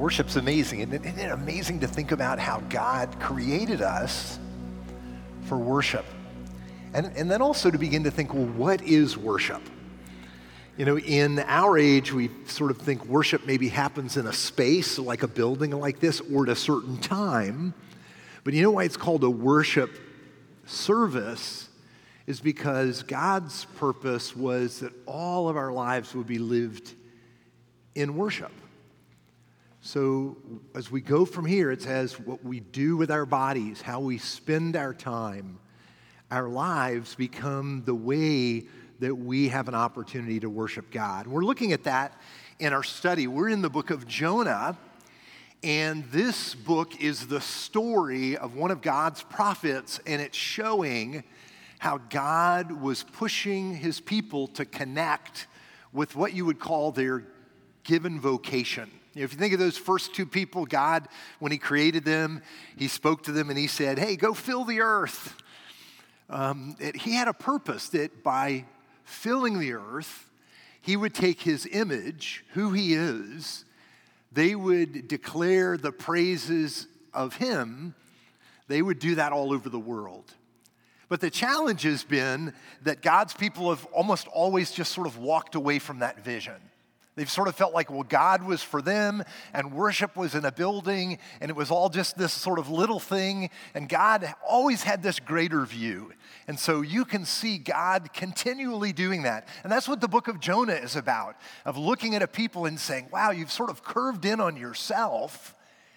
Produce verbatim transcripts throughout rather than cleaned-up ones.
Worship's amazing. Isn't it amazing to think about how God created us for worship? And, and then also to begin to think, well, what is worship? You know, in our age, we sort of think worship maybe happens in a space, like a building like this, or at a certain time. But you know why it's called a worship service? Is because God's purpose was that all of our lives would be lived in worship. So as we go from here, it says what we do with our bodies, how we spend our time, our lives become the way that we have an opportunity to worship God. We're looking at that in our study. We're in the book of Jonah, and this book is the story of one of God's prophets, and it's showing how God was pushing his people to connect with what you would call their given vocation. You know, if you think of those first two people, God, when he created them, he spoke to them and he said, hey, go fill the earth. Um, it, he had a purpose that by filling the earth, he would take his image, who he is, they would declare the praises of him. They would do that all over the world. But the challenge has been that God's people have almost always just sort of walked away from that vision. They've sort of felt like, well, God was for them, and worship was in a building, and it was all just this sort of little thing, and God always had this greater view. And so you can see God continually doing that. And that's what the book of Jonah is about, of looking at a people and saying, wow, you've sort of curved in on yourself,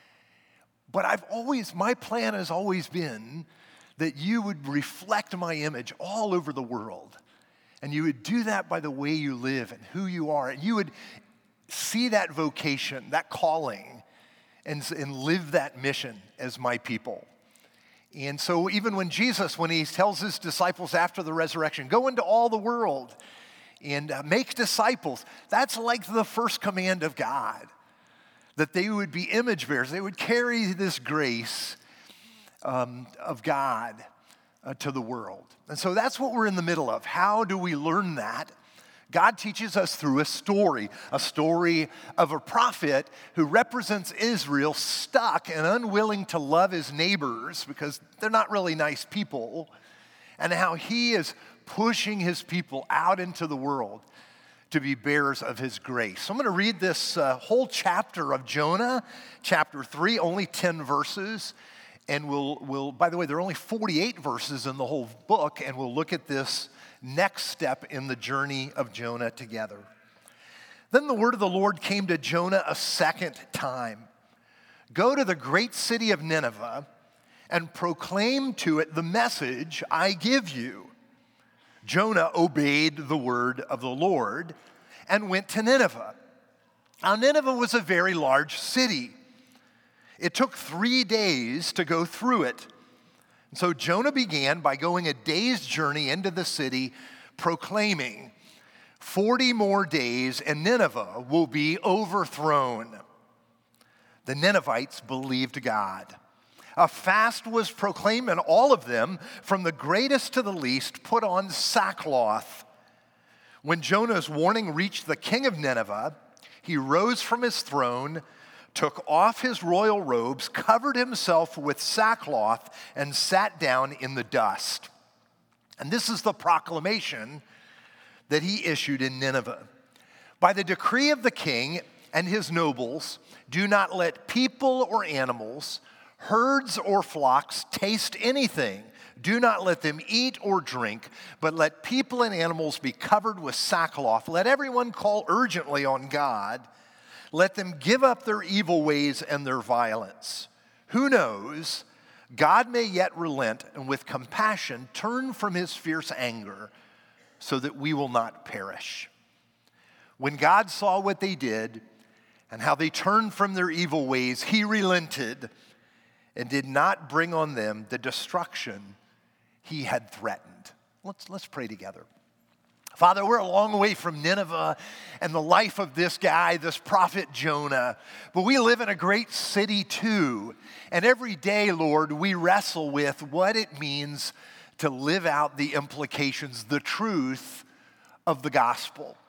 but I've always, my plan has always been that you would reflect my image all over the world. And you would do that by the way you live and who you are. And you would see that vocation, that calling, and, and live that mission as my people. And so even when Jesus, when he tells his disciples after the resurrection, go into all the world and uh, make disciples, that's like the first command of God, that they would be image bearers. They would carry this grace um, of God Uh, to the world. And so that's what we're in the middle of. How do we learn that? God teaches us through a story, a story of a prophet who represents Israel stuck and unwilling to love his neighbors because they're not really nice people, and how he is pushing his people out into the world to be bearers of his grace. So I'm going to read this uh, whole chapter of Jonah, chapter three, only ten verses. And we'll, we'll, by the way, there are only forty-eight verses in the whole book, and we'll look at this next step in the journey of Jonah together. Then the word of the Lord came to Jonah a second time. Go to the great city of Nineveh and proclaim to it the message I give you. Jonah obeyed the word of the Lord and went to Nineveh. Now, Nineveh was a very large city. It took three days to go through it. And so Jonah began by going a day's journey into the city, proclaiming, forty more days and Nineveh will be overthrown. The Ninevites believed God. A fast was proclaimed, and all of them, from the greatest to the least, put on sackcloth. When Jonah's warning reached the king of Nineveh, he rose from his throne, took off his royal robes, covered himself with sackcloth, and sat down in the dust. And this is the proclamation that he issued in Nineveh. By the decree of the king and his nobles, do not let people or animals, herds or flocks taste anything. Do not let them eat or drink, but let people and animals be covered with sackcloth. Let everyone call urgently on God. Let them give up their evil ways and their violence. Who knows? God may yet relent and with compassion turn from his fierce anger so that we will not perish. When God saw what they did and how they turned from their evil ways, he relented and did not bring on them the destruction he had threatened. Let's, let's pray together. Father, we're a long way from Nineveh and the life of this guy, this prophet Jonah. But we live in a great city too. And every day, Lord, we wrestle with what it means to live out the implications, the truth of the gospel.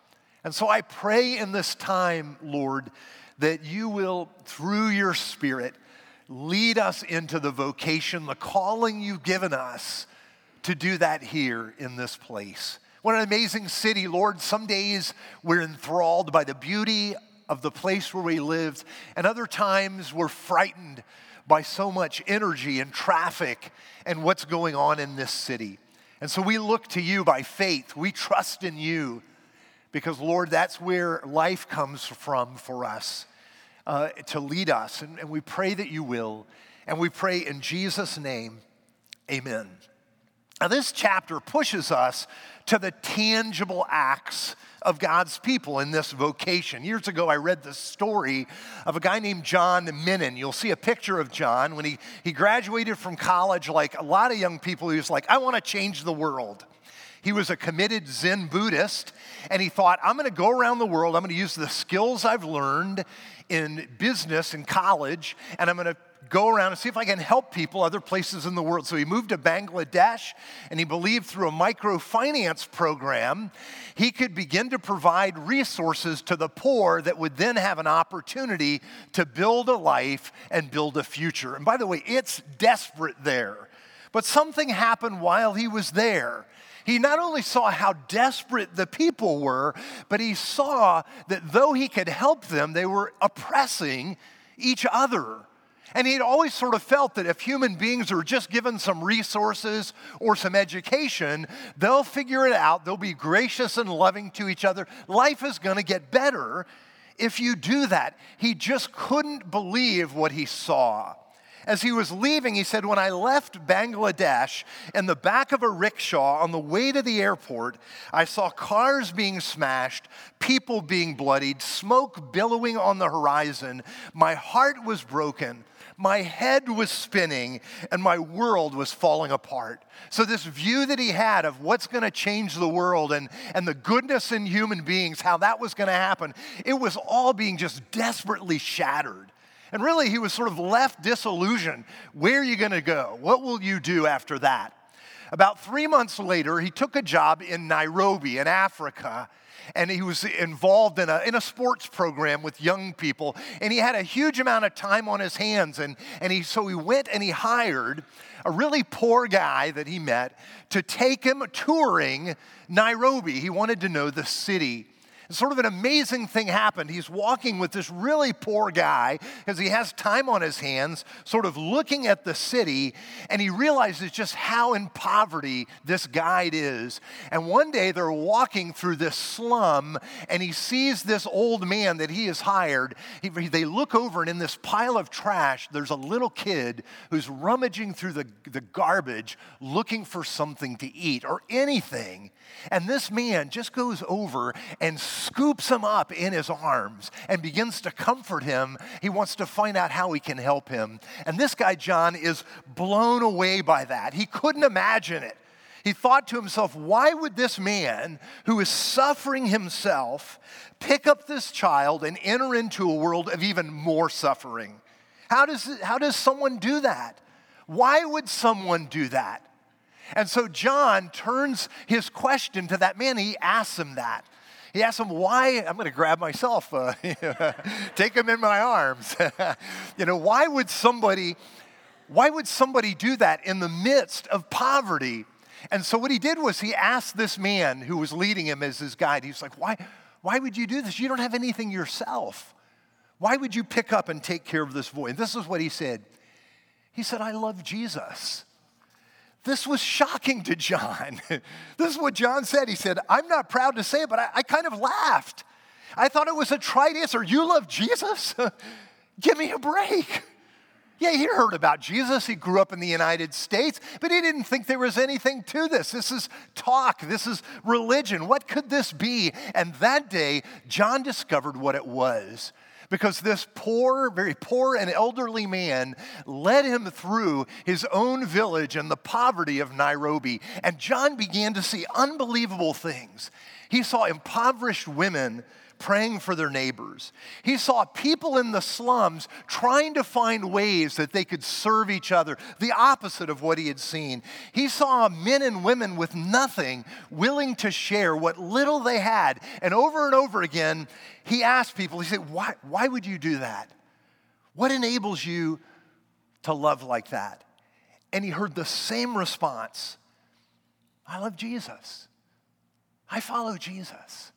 And so I pray in this time, Lord, that you will, through your Spirit, lead us into the vocation, the calling you've given us to do that here in this place. What an amazing city, Lord. Some days we're enthralled by the beauty of the place where we lived, and other times we're frightened by so much energy and traffic and what's going on in this city. And so we look to you by faith. We trust in you because, Lord, that's where life comes from for us, uh, to lead us. And, and we pray that you will. And we pray in Jesus' name, amen. Now, this chapter pushes us to the tangible acts of God's people in this vocation. Years ago, I read this story of a guy named John Minnan. You'll see a picture of John. When he, he graduated from college, like a lot of young people, he was like, I want to change the world. He was a committed Zen Buddhist, and he thought, I'm going to go around the world. I'm going to use the skills I've learned in business in college, and I'm going to go around and see if I can help people other places in the world. So he moved to Bangladesh, and he believed through a microfinance program, he could begin to provide resources to the poor that would then have an opportunity to build a life and build a future. And by the way, it's desperate there. But something happened while he was there. He not only saw how desperate the people were, but he saw that though he could help them, they were oppressing each other. And he'd always sort of felt that if human beings are just given some resources or some education, they'll figure it out. They'll be gracious and loving to each other. Life is going to get better if you do that. He just couldn't believe what he saw. As he was leaving, he said, when I left Bangladesh in the back of a rickshaw on the way to the airport, I saw cars being smashed, people being bloodied, smoke billowing on the horizon. My heart was broken. My head was spinning, and my world was falling apart. So this view that he had of what's going to change the world and, and the goodness in human beings, how that was going to happen, it was all being just desperately shattered. And really, he was sort of left disillusioned. Where are you going to go? What will you do after that? About three months later, he took a job in Nairobi in Africa, and he was involved in a, in a sports program with young people, and he had a huge amount of time on his hands, and, and he, so he went and he hired a really poor guy that he met to take him touring Nairobi. He wanted to know the city. And sort of an amazing thing happened. He's walking with this really poor guy because he has time on his hands, sort of looking at the city, and he realizes just how in poverty this guide is. And one day they're walking through this slum, and he sees this old man that he has hired. He, they look over, and in this pile of trash, there's a little kid who's rummaging through the, the garbage looking for something to eat or anything. And this man just goes over and scoops him up in his arms and begins to comfort him. He wants to find out how he can help him. And this guy, John, is blown away by that. He couldn't imagine it. He thought to himself, why would this man who is suffering himself pick up this child and enter into a world of even more suffering? How does, it, how does someone do that? Why would someone do that? And so John turns his question to that man. He asks him that. He asks him, why, I'm going to grab myself, uh, take him in my arms. you know, why would somebody, why would somebody do that in the midst of poverty? And so what he did was he asked this man who was leading him as his guide, he was like, why, why would you do this? You don't have anything yourself. Why would you pick up and take care of this boy? And this is what he said. He said, I love Jesus. This was shocking to John. This is what John said. He said, I'm not proud to say it, but I, I kind of laughed. I thought it was a trite answer. You love Jesus? Give me a break. Yeah, he heard about Jesus. He grew up in the United States, but he didn't think there was anything to this. This is talk. This is religion. What could this be? And that day, John discovered what it was. Because this poor, very poor and elderly man led him through his own village and the poverty of Nairobi. And John began to see unbelievable things. He saw impoverished women praying for their neighbors. He saw people in the slums trying to find ways that they could serve each other, the opposite of what he had seen. He saw men and women with nothing willing to share what little they had. And over and over again, he asked people, he said, why, why would you do that? What enables you to love like that? And he heard the same response. I love Jesus. I follow Jesus.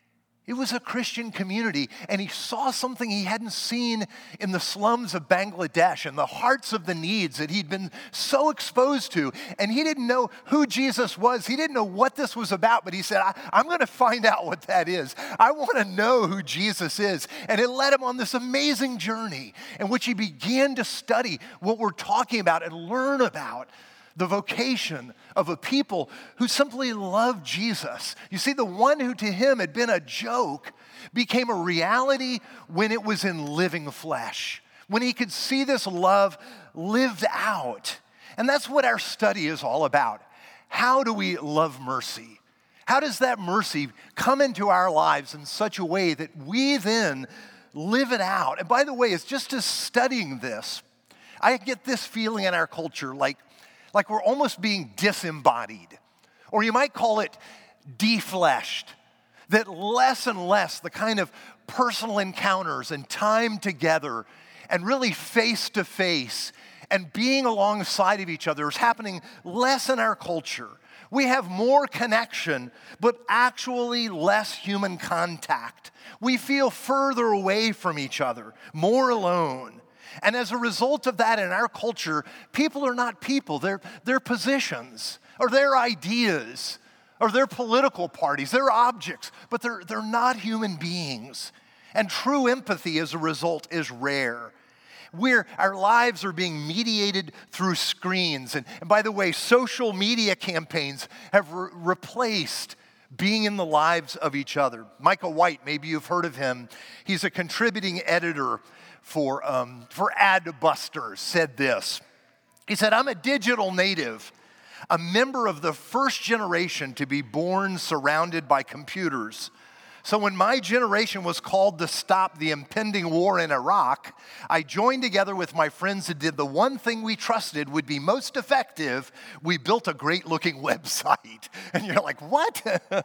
It was a Christian community, and he saw something he hadn't seen in the slums of Bangladesh and the hearts of the needs that he'd been so exposed to. And he didn't know who Jesus was. He didn't know what this was about, but he said, I, I'm going to find out what that is. I want to know who Jesus is. And it led him on this amazing journey in which he began to study what we're talking about and learn about the vocation of a people who simply loved Jesus. You see, the one who to him had been a joke became a reality when it was in living flesh, when he could see this love lived out. And that's what our study is all about. How do we love mercy? How does that mercy come into our lives in such a way that we then live it out? And by the way, it's just as studying this, I get this feeling in our culture like Like we're almost being disembodied, or you might call it defleshed, that less and less the kind of personal encounters and time together and really face to face and being alongside of each other is happening less in our culture. We have more connection, but actually less human contact. We feel further away from each other, more alone. And as a result of that in our culture, people are not people. They're, they're positions or their ideas or their political parties. They're objects, but they're, they're not human beings. And true empathy as a result is rare. We're, our lives are being mediated through screens. And, and by the way, social media campaigns have re- replaced being in the lives of each other. Micah White, maybe you've heard of him. He's a contributing editor for, um, for Adbusters, said this. He said, I'm a digital native, a member of the first generation to be born surrounded by computers. So when my generation was called to stop the impending war in Iraq, I joined together with my friends and did the one thing we trusted would be most effective. We built a great-looking website. And you're like, what?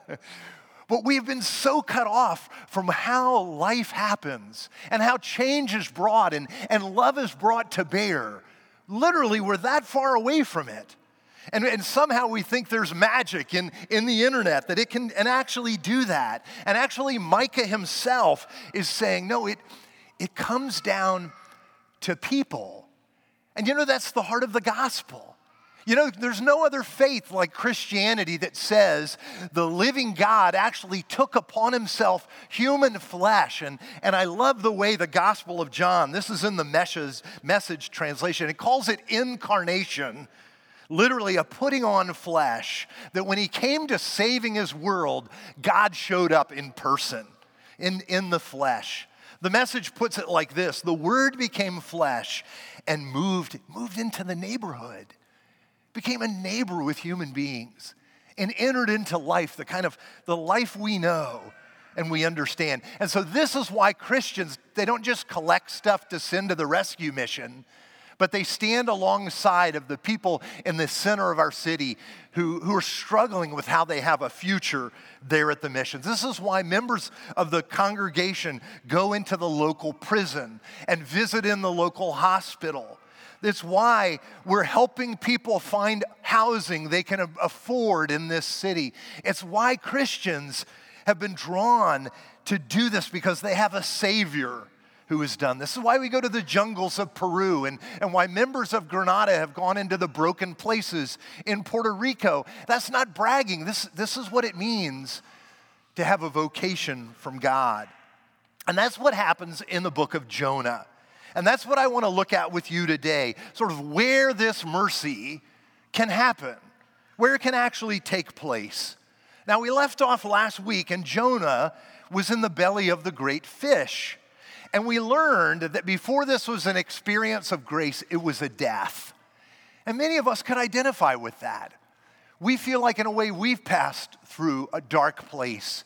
But we've been so cut off from how life happens and how change is brought and, and love is brought to bear. Literally, we're that far away from it. And, and somehow we think there's magic in, in the internet that it can and actually do that. And actually, Micah himself is saying, no, it, it comes down to people. And you know, that's the heart of the gospel. You know, there's no other faith like Christianity that says the living God actually took upon himself human flesh. And, and I love the way the Gospel of John, this is in the Message, message translation, it calls it incarnation, literally a putting on flesh, that when he came to saving his world, God showed up in person, in, in the flesh. The Message puts it like this: the Word became flesh and moved, moved into the neighborhood. Became a neighbor with human beings and entered into life, the kind of the life we know and we understand. And so this is why Christians, they don't just collect stuff to send to the rescue mission, but they stand alongside of the people in the center of our city who, who are struggling with how they have a future there at the missions. This is why members of the congregation go into the local prison and visit in the local hospital. It's why we're helping people find housing they can afford in this city. It's why Christians have been drawn to do this, because they have a Savior who has done this. This is why we go to the jungles of Peru, and, and why members of Granada have gone into the broken places in Puerto Rico. That's not bragging. This, this is what it means to have a vocation from God. And that's what happens in the book of Jonah. And that's what I want to look at with you today, sort of where this mercy can happen, where it can actually take place. Now, we left off last week, and Jonah was in the belly of the great fish. And we learned that before this was an experience of grace, it was a death. And many of us could identify with that. We feel like, in a way, we've passed through a dark place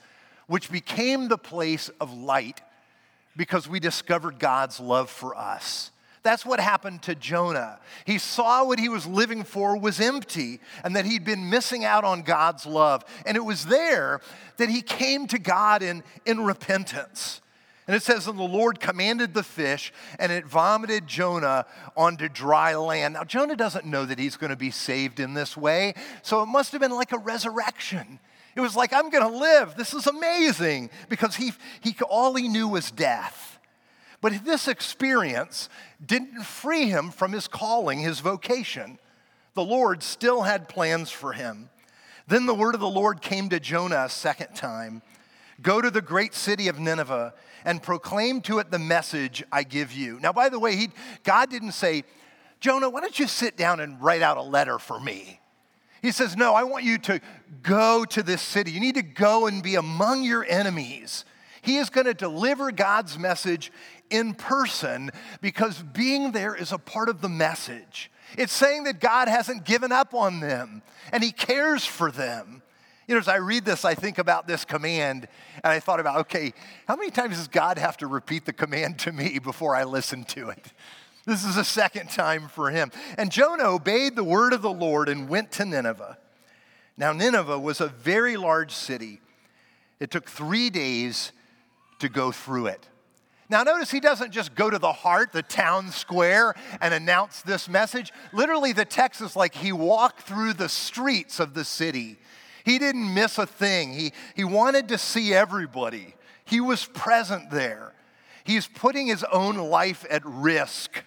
which became the place of light because we discovered God's love for us. That's what happened to Jonah. He saw what he was living for was empty and that he'd been missing out on God's love. And it was there that he came to God in, in repentance. And it says, and the Lord commanded the fish, and it vomited Jonah onto dry land. Now, Jonah doesn't know that he's going to be saved in this way, so it must have been like a resurrection. It was like, I'm going to live. This is amazing, because he, he all he knew was death. But this experience didn't free him from his calling, his vocation. The Lord still had plans for him. Then the word of the Lord came to Jonah a second time. Go to the great city of Nineveh and proclaim to it the message I give you. Now, by the way, he, God didn't say, Jonah, why don't you sit down and write out a letter for me? He says, no, I want you to go to this city. You need to go and be among your enemies. He is going to deliver God's message in person because being there is a part of the message. It's saying that God hasn't given up on them and he cares for them. You know, as I read this, I think about this command, and I thought about, okay, how many times does God have to repeat the command to me before I listen to it? This is the second time for him. And Jonah obeyed the word of the Lord and went to Nineveh. Now, Nineveh was a very large city. It took three days to go through it. Now, notice he doesn't just go to the heart, the town square, and announce this message. Literally, the text is like he walked through the streets of the city. He didn't miss a thing. He, he wanted to see everybody. He was present there. He's putting his own life at risk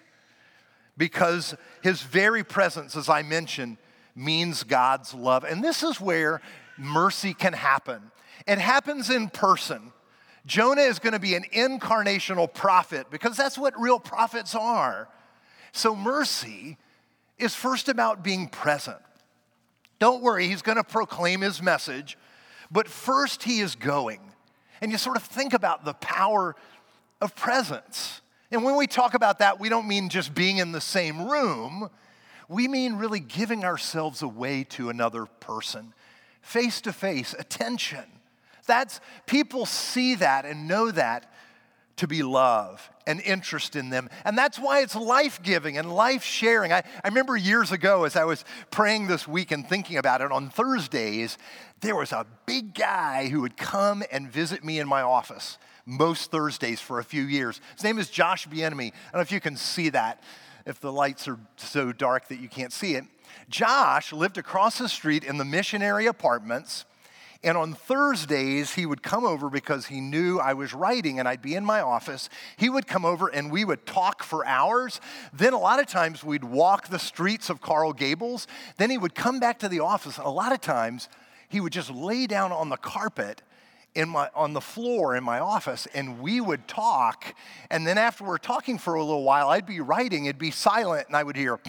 because his very presence, as I mentioned, means God's love. And this is where mercy can happen. It happens in person. Jonah is going to be an incarnational prophet because that's what real prophets are. So mercy is first about being present. Don't worry, he's going to proclaim his message, but first he is going. And you sort of think about the power of presence. And when we talk about that, we don't mean just being in the same room. We mean really giving ourselves away to another person, face to face, attention. That's, people see that and know that to be love and interest in them. And that's why it's life-giving and life-sharing. I, I remember years ago as I was praying this week and thinking about it, on Thursdays, there was a big guy who would come and visit me in my office most Thursdays for a few years. His name is Josh Bienemy. I don't know if you can see that, if the lights are so dark that you can't see it. Josh lived across the street in the missionary apartments. And on Thursdays, he would come over because he knew I was writing and I'd be in my office. He would come over and we would talk for hours. Then a lot of times we'd walk the streets of Coral Gables. Then he would come back to the office. A lot of times he would just lay down on the carpet in my, on the floor in my office and we would talk. And then after we're talking for a little while, I'd be writing, it'd be silent, and I would hear,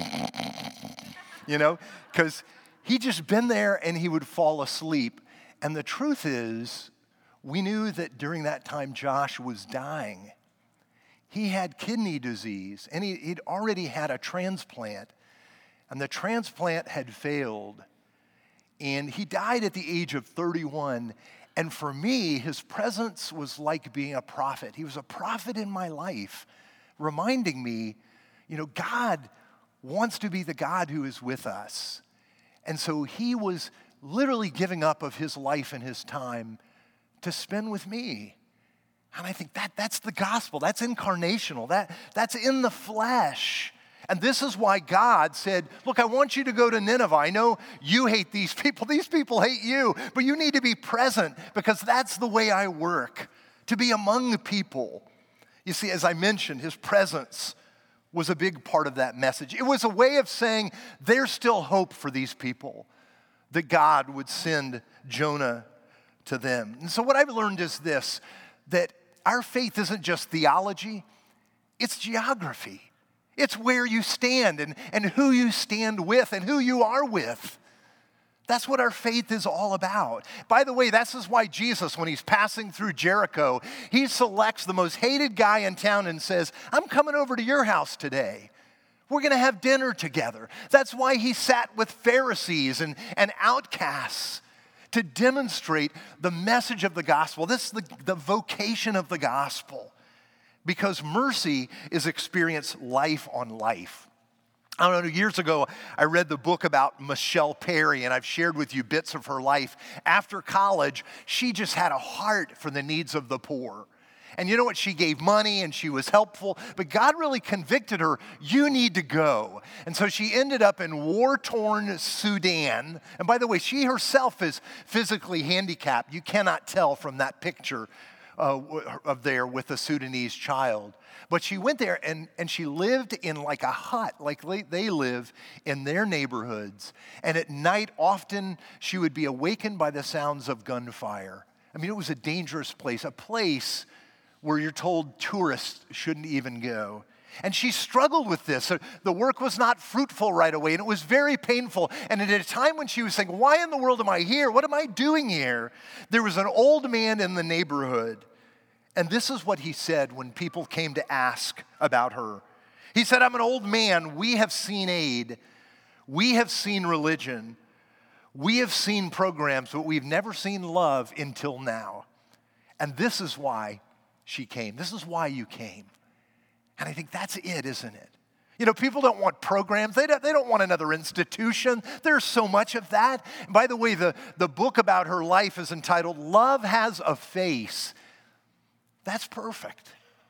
you know, because he'd just been there and he would fall asleep. And the truth is, we knew that during that time Josh was dying. He had kidney disease, and he, he'd already had a transplant, and the transplant had failed. And he died at the age of thirty-one. And for me, his presence was like being a prophet. He was a prophet in my life, reminding me, you know, God wants to be the God who is with us. And so he was literally giving up of his life and his time to spend with me. And I think that that's the gospel. That's incarnational. That, that's in the flesh. And this is why God said, look, I want you to go to Nineveh. I know you hate these people. These people hate you. But you need to be present because that's the way I work, to be among the people. You see, as I mentioned, his presence was a big part of that message. It was a way of saying there's still hope for these people, that God would send Jonah to them. And so what I've learned is this, that our faith isn't just theology, it's geography. It's where you stand and, and who you stand with and who you are with. That's what our faith is all about. By the way, this is why Jesus, when he's passing through Jericho, he selects the most hated guy in town and says, I'm coming over to your house today. We're going to have dinner together. That's why he sat with Pharisees and, and outcasts, to demonstrate the message of the gospel. This is the, the vocation of the gospel, because mercy is experienced life on life. I don't know, years ago, I read the book about Michelle Perry, and I've shared with you bits of her life. After college, she just had a heart for the needs of the poor. And you know what? She gave money and she was helpful, but God really convicted her, you need to go. And so she ended up in war-torn Sudan. And by the way, she herself is physically handicapped. You cannot tell from that picture uh, of there with a Sudanese child. But she went there and, and she lived in like a hut, like they live in their neighborhoods. And at night, often she would be awakened by the sounds of gunfire. I mean, it was a dangerous place, a place where you're told tourists shouldn't even go. And she struggled with this. So the work was not fruitful right away, and it was very painful. And at a time when she was saying, why in the world am I here? What am I doing here? There was an old man in the neighborhood. And this is what he said when people came to ask about her. He said, I'm an old man. We have seen aid. We have seen religion. We have seen programs, but we've never seen love until now. And this is why she came. This is why you came. And I think that's it, isn't it? You know, people don't want programs. They don't, they don't want another institution. There's so much of that. And by the way, the, the book about her life is entitled, Love Has a Face. That's perfect.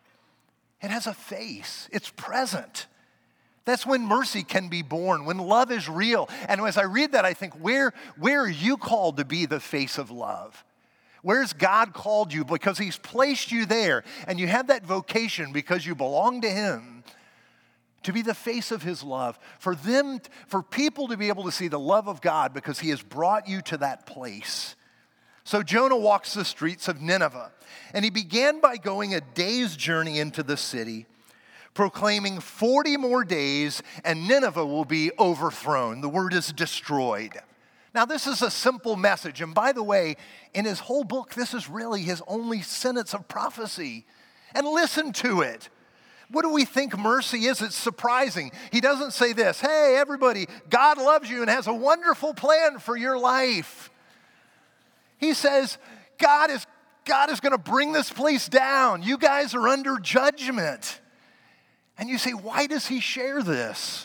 It has a face. It's present. That's when mercy can be born, when love is real. And as I read that, I think, where, where are you called to be the face of love? Where's God called you? Because he's placed you there, and you have that vocation because you belong to him, to be the face of his love, for them, for people to be able to see the love of God because he has brought you to that place. So Jonah walks the streets of Nineveh, and he began by going a day's journey into the city, proclaiming forty more days, and Nineveh will be overthrown. The word is destroyed. Now, this is a simple message. And by the way, in his whole book, this is really his only sentence of prophecy. And listen to it. What do we think mercy is? It's surprising. He doesn't say this, hey, everybody, God loves you and has a wonderful plan for your life. He says, God is, God is going to bring this place down. You guys are under judgment. And you say, why does he share this?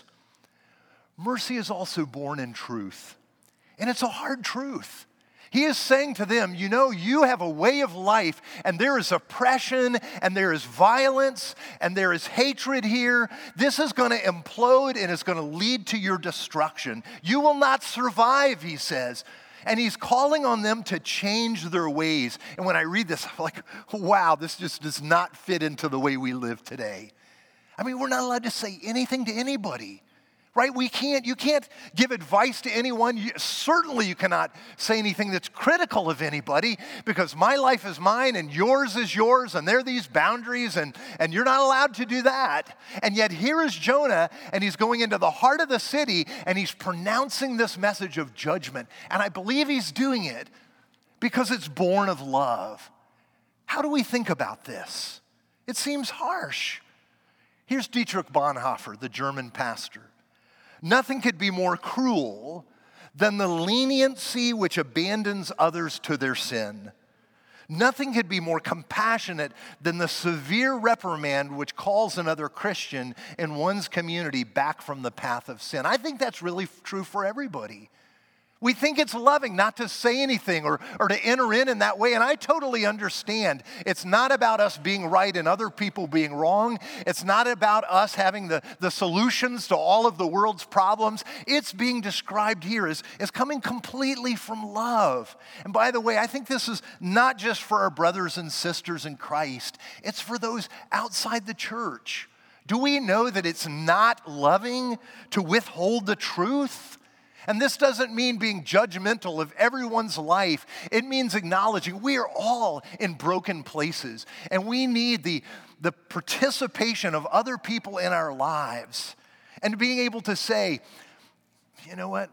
Mercy is also born in truth. And it's a hard truth. He is saying to them, you know, you have a way of life, and there is oppression, and there is violence, and there is hatred here. This is going to implode, and it's going to lead to your destruction. You will not survive, he says. And he's calling on them to change their ways. And when I read this, I'm like, wow, this just does not fit into the way we live today. I mean, we're not allowed to say anything to anybody. Right? We can't, you can't give advice to anyone. You, certainly you cannot say anything that's critical of anybody, because my life is mine and yours is yours, and there are these boundaries, and, and you're not allowed to do that. And yet here is Jonah, and he's going into the heart of the city, and he's pronouncing this message of judgment. And I believe he's doing it because it's born of love. How do we think about this? It seems harsh. Here's Dietrich Bonhoeffer, the German pastor. Nothing could be more cruel than the leniency which abandons others to their sin. Nothing could be more compassionate than the severe reprimand which calls another Christian in one's community back from the path of sin. I think that's really true for everybody. We think it's loving not to say anything or, or to enter in in that way, and I totally understand. It's not about us being right and other people being wrong. It's not about us having the, the solutions to all of the world's problems. It's being described here as, as coming completely from love. And by the way, I think this is not just for our brothers and sisters in Christ. It's for those outside the church. Do we know that it's not loving to withhold the truth? And this doesn't mean being judgmental of everyone's life. It means acknowledging we are all in broken places, and we need the, the participation of other people in our lives, and being able to say, you know what?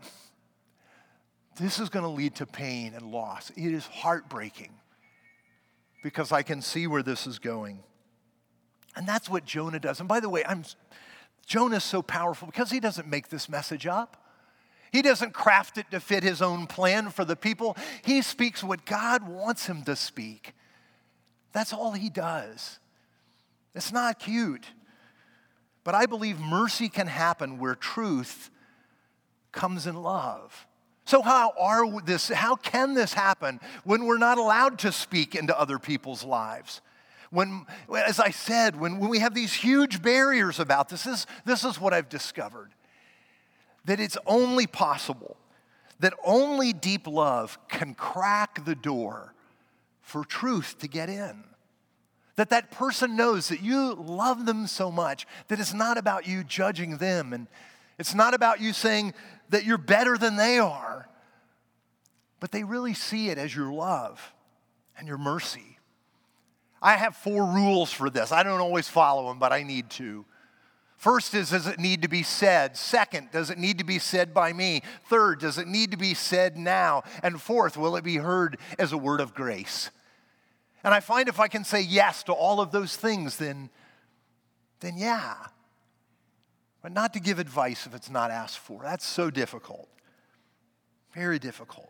This is going to lead to pain and loss. It is heartbreaking because I can see where this is going. And that's what Jonah does. And by the way, I'm, Jonah's so powerful because he doesn't make this message up. He doesn't craft it to fit his own plan for the people. He speaks what God wants him to speak. That's all he does. It's not cute. But I believe mercy can happen where truth comes in love. So how are this, how can this happen when we're not allowed to speak into other people's lives? When, as I said, when, when we have these huge barriers about this, this, this is what I've discovered. That it's only possible, that only deep love can crack the door for truth to get in. That that person knows that you love them so much that it's not about you judging them, and it's not about you saying that you're better than they are, but they really see it as your love and your mercy. I have four rules for this. I don't always follow them, but I need to. First is, does it need to be said? Second, does it need to be said by me? Third, does it need to be said now? And fourth, will it be heard as a word of grace? And I find if I can say yes to all of those things, then, then yeah. But not to give advice if it's not asked for. That's so difficult. Very difficult.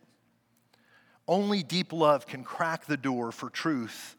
Only deep love can crack the door for truth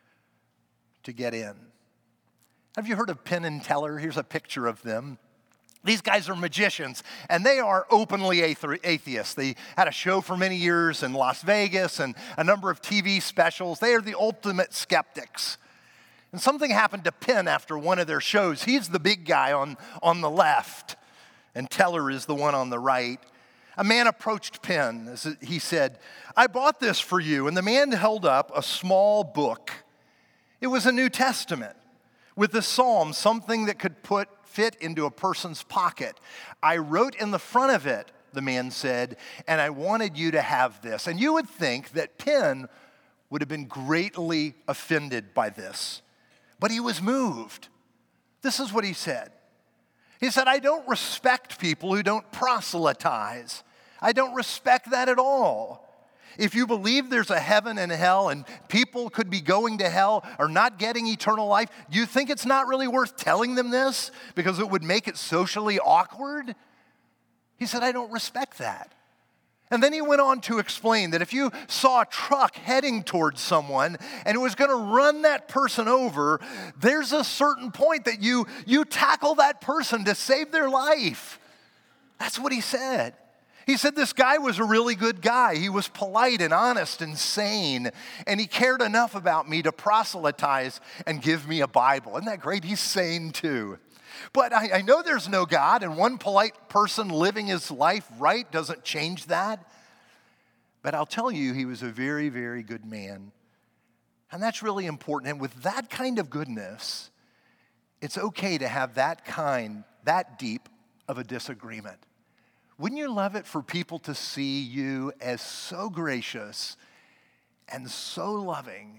to get in. Have you heard of Penn and Teller? Here's a picture of them. These guys are magicians, and they are openly atheists. They had a show for many years in Las Vegas and a number of T V specials. They are the ultimate skeptics. And something happened to Penn after one of their shows. He's the big guy on, on the left, and Teller is the one on the right. A man approached Penn. He said, "I bought this for you." And the man held up a small book. It was a New Testament with the Psalms, something that could put fit into a person's pocket. "I wrote in the front of it," the man said, "and I wanted you to have this." And you would think that Penn would have been greatly offended by this. But he was moved. This is what he said. He said, "I don't respect people who don't proselytize. I don't respect that at all. If you believe there's a heaven and hell and people could be going to hell or not getting eternal life, do you think it's not really worth telling them this because it would make it socially awkward?" He said, "I don't respect that." And then he went on to explain that if you saw a truck heading towards someone and it was going to run that person over, there's a certain point that you, you tackle that person to save their life. That's what he said. He said this guy was a really good guy. He was polite and honest and sane, and he cared enough about me to proselytize and give me a Bible. Isn't that great? He's sane too. But I, I know there's no God, and one polite person living his life right doesn't change that. But I'll tell you, he was a very, very good man. And that's really important. And with that kind of goodness, it's okay to have that kind, that deep of a disagreement. Wouldn't you love it for people to see you as so gracious and so loving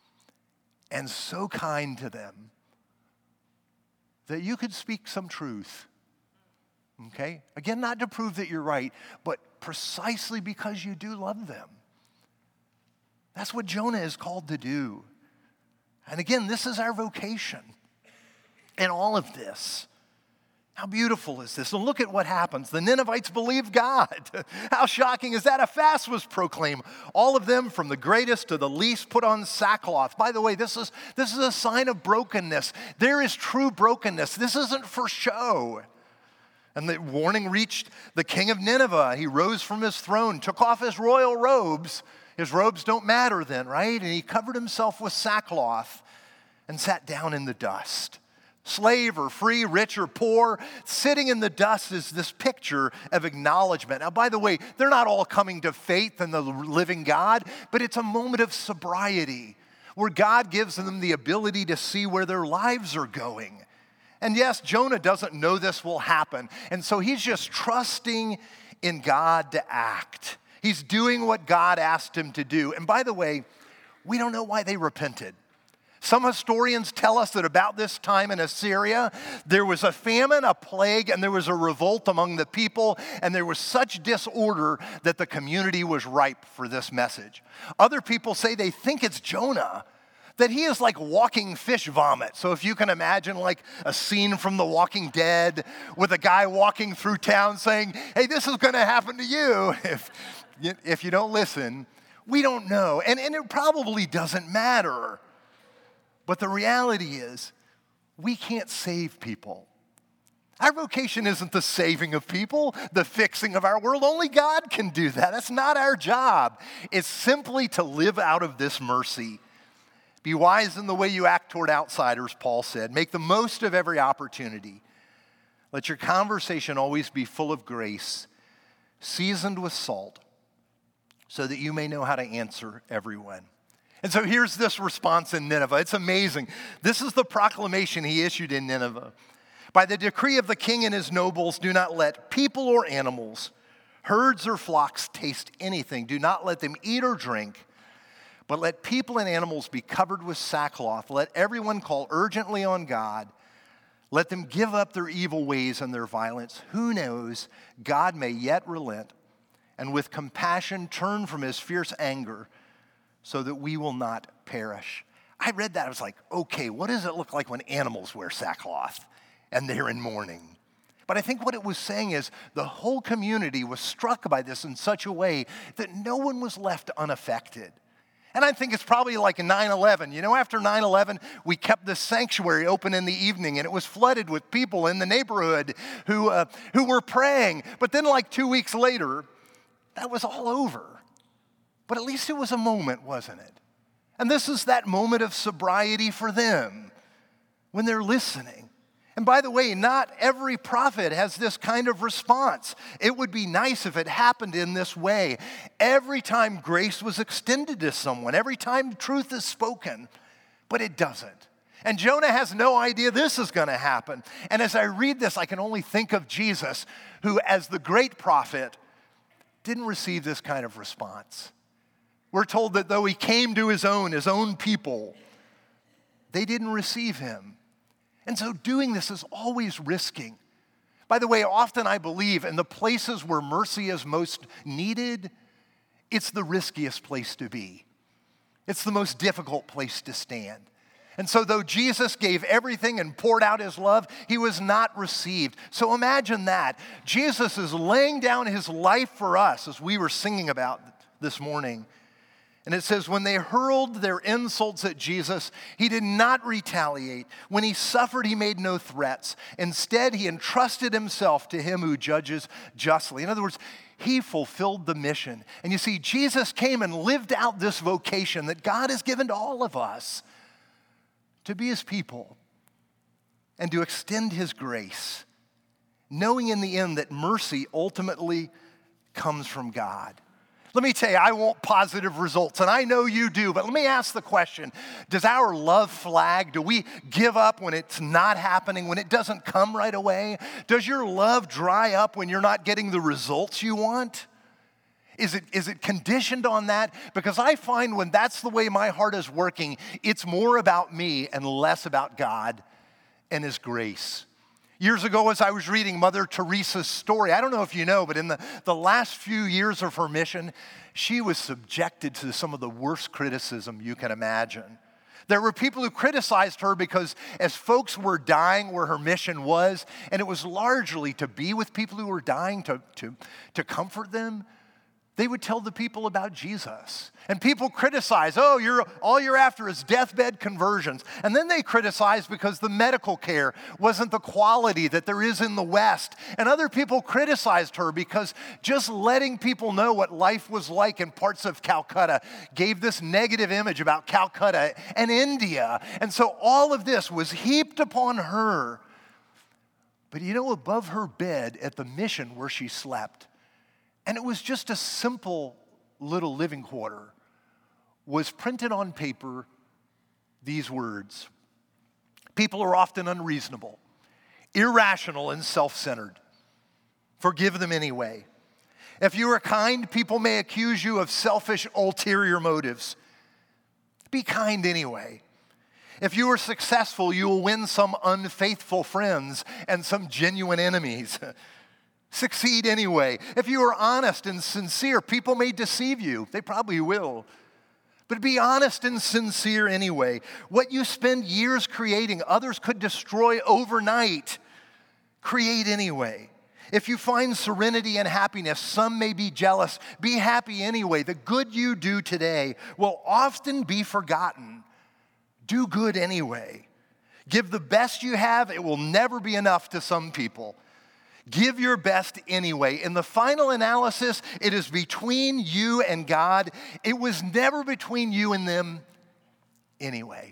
and so kind to them that you could speak some truth? Okay? Again, not to prove that you're right, but precisely because you do love them. That's what Jonah is called to do. And again, this is our vocation in all of this. How beautiful is this? And look at what happens. The Ninevites believed God. How shocking is that? A fast was proclaimed. All of them, from the greatest to the least, put on sackcloth. By the way, this is, this is a sign of brokenness. There is true brokenness. This isn't for show. And the warning reached the king of Nineveh. He rose from his throne, took off his royal robes. His robes don't matter then, right? And he covered himself with sackcloth and sat down in the dust. Slave or free, rich or poor, sitting in the dust is this picture of acknowledgement. Now, by the way, they're not all coming to faith in the living God, but it's a moment of sobriety where God gives them the ability to see where their lives are going. And yes, Jonah doesn't know this will happen, and so he's just trusting in God to act. He's doing what God asked him to do. And by the way, we don't know why they repented. Some historians tell us that about this time in Assyria, there was a famine, a plague, and there was a revolt among the people, and there was such disorder that the community was ripe for this message. Other people say they think it's Jonah, that he is like walking fish vomit. So if you can imagine like a scene from The Walking Dead with a guy walking through town saying, hey, this is going to happen to you. If, if you don't listen, we don't know. And, and it probably doesn't matter. But the reality is, we can't save people. Our vocation isn't the saving of people, the fixing of our world. Only God can do that. That's not our job. It's simply to live out of this mercy. Be wise in the way you act toward outsiders, Paul said. Make the most of every opportunity. Let your conversation always be full of grace, seasoned with salt, so that you may know how to answer everyone. And so here's this response in Nineveh. It's amazing. This is the proclamation he issued in Nineveh. By the decree of the king and his nobles, do not let people or animals, herds or flocks taste anything. Do not let them eat or drink, but let people and animals be covered with sackcloth. Let everyone call urgently on God. Let them give up their evil ways and their violence. Who knows, God may yet relent and with compassion turn from his fierce anger so that we will not perish. I read that. I was like, okay, what does it look like when animals wear sackcloth and they're in mourning? But I think what it was saying is the whole community was struck by this in such a way that no one was left unaffected. And I think it's probably like nine eleven. You know, after nine eleven, we kept the sanctuary open in the evening, and it was flooded with people in the neighborhood who, uh, who were praying. But then like two weeks later, that was all over. But at least it was a moment, wasn't it? And this is that moment of sobriety for them when they're listening. And by the way, not every prophet has this kind of response. It would be nice if it happened in this way. Every time grace was extended to someone, every time truth is spoken, but it doesn't. And Jonah has no idea this is going to happen. And as I read this, I can only think of Jesus, who as the great prophet didn't receive this kind of response. We're told that though he came to his own, his own people, they didn't receive him. And so doing this is always risking. By the way, often I believe in the places where mercy is most needed, it's the riskiest place to be. It's the most difficult place to stand. And so though Jesus gave everything and poured out his love, he was not received. So imagine that. Jesus is laying down his life for us, as we were singing about this morning. And it says, when they hurled their insults at Jesus, he did not retaliate. When he suffered, he made no threats. Instead, he entrusted himself to him who judges justly. In other words, he fulfilled the mission. And you see, Jesus came and lived out this vocation that God has given to all of us, to be his people and to extend his grace, knowing in the end that mercy ultimately comes from God. Let me tell you, I want positive results, and I know you do, but let me ask the question, does our love flag, do we give up when it's not happening, when it doesn't come right away? Does your love dry up when you're not getting the results you want? Is it, is it conditioned on that? Because I find when that's the way my heart is working, it's more about me and less about God and his grace. Years ago, as I was reading Mother Teresa's story, I don't know if you know, but in the, the last few years of her mission, she was subjected to some of the worst criticism you can imagine. There were people who criticized her because as folks were dying where her mission was, and it was largely to be with people who were dying, to, to, to comfort them, they would tell the people about Jesus. And people criticize, oh, you're, all you're after is deathbed conversions. And then they criticize because the medical care wasn't the quality that there is in the West. And other people criticized her because just letting people know what life was like in parts of Calcutta gave this negative image about Calcutta and India. And so all of this was heaped upon her. But you know, above her bed at the mission where she slept, and it was just a simple little living quarter, was printed on paper these words. People are often unreasonable, irrational, and self-centered. Forgive them anyway. If you are kind, people may accuse you of selfish, ulterior motives. Be kind anyway. If you are successful, you will win some unfaithful friends and some genuine enemies. Succeed anyway. If you are honest and sincere, people may deceive you. They probably will. But be honest and sincere anyway. What you spend years creating, others could destroy overnight. Create anyway. If you find serenity and happiness, some may be jealous. Be happy anyway. The good you do today will often be forgotten. Do good anyway. Give the best you have. It will never be enough to some people. Give your best anyway. In the final analysis, it is between you and God. It was never between you and them anyway.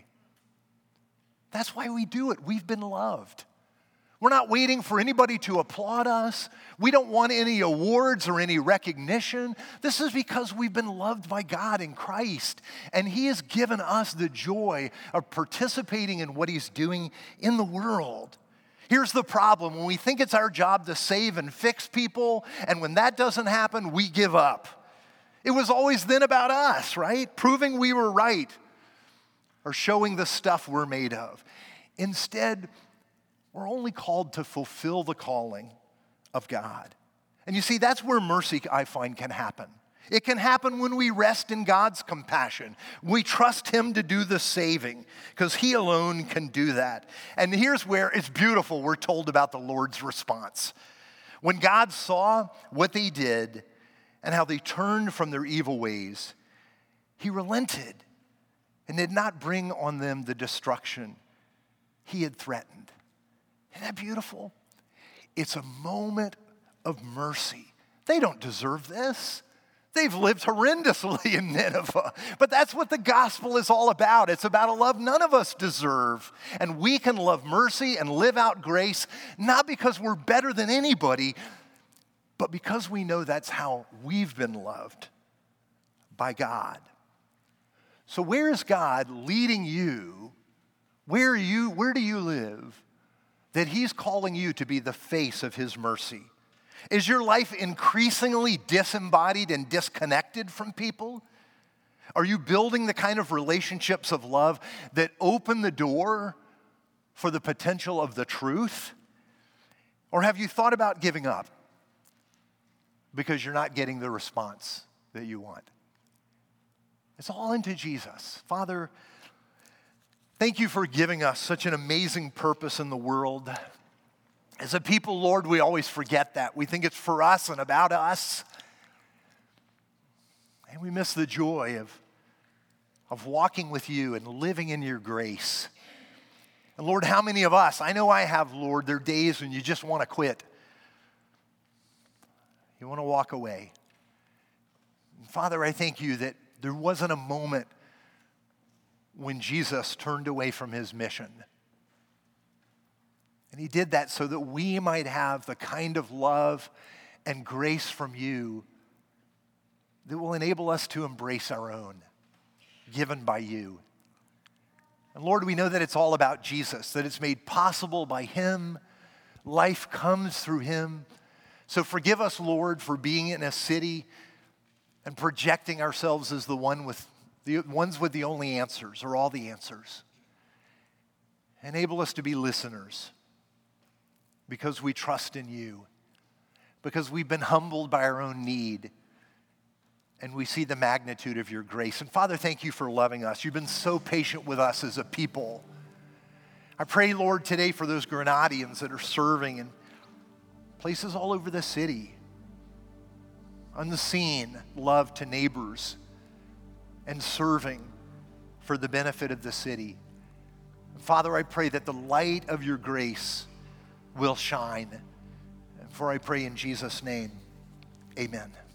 That's why we do it. We've been loved. We're not waiting for anybody to applaud us. We don't want any awards or any recognition. This is because we've been loved by God in Christ, and He has given us the joy of participating in what He's doing in the world. Here's the problem. When we think it's our job to save and fix people, and when that doesn't happen, we give up. It was always then about us, right? Proving we were right or showing the stuff we're made of. Instead, we're only called to fulfill the calling of God. And you see, that's where mercy, I find, can happen. It can happen when we rest in God's compassion. We trust Him to do the saving because He alone can do that. And here's where it's beautiful. We're told about the Lord's response. When God saw what they did and how they turned from their evil ways, He relented and did not bring on them the destruction He had threatened. Isn't that beautiful? It's a moment of mercy. They don't deserve this. They've lived horrendously in Nineveh. But that's what the gospel is all about. It's about a love none of us deserve. And we can love mercy and live out grace, not because we're better than anybody, but because we know that's how we've been loved by God. So where is God leading you? Where are you, where do you live that He's calling you to be the face of His mercy? Is your life increasingly disembodied and disconnected from people? Are you building the kind of relationships of love that open the door for the potential of the truth? Or have you thought about giving up because you're not getting the response that you want? It's all into Jesus. Father, thank You for giving us such an amazing purpose in the world. As a people, Lord, we always forget that. We think it's for us and about us. And we miss the joy of, of walking with You and living in Your grace. And Lord, how many of us, I know I have, Lord, there are days when you just want to quit. You want to walk away. And Father, I thank You that there wasn't a moment when Jesus turned away from His mission. And He did that so that we might have the kind of love and grace from You that will enable us to embrace our own, given by You. And Lord, we know that it's all about Jesus, that it's made possible by Him. Life comes through Him. So forgive us, Lord, for being in a city and projecting ourselves as the one with the ones with the only answers or all the answers. Enable us to be listeners, because we trust in You, because we've been humbled by our own need, and we see the magnitude of Your grace. And Father, thank You for loving us. You've been so patient with us as a people. I pray, Lord, today for those Grenadians that are serving in places all over the city, on the scene, love to neighbors, and serving for the benefit of the city. Father, I pray that the light of Your grace will shine. And for I pray in Jesus' name, amen.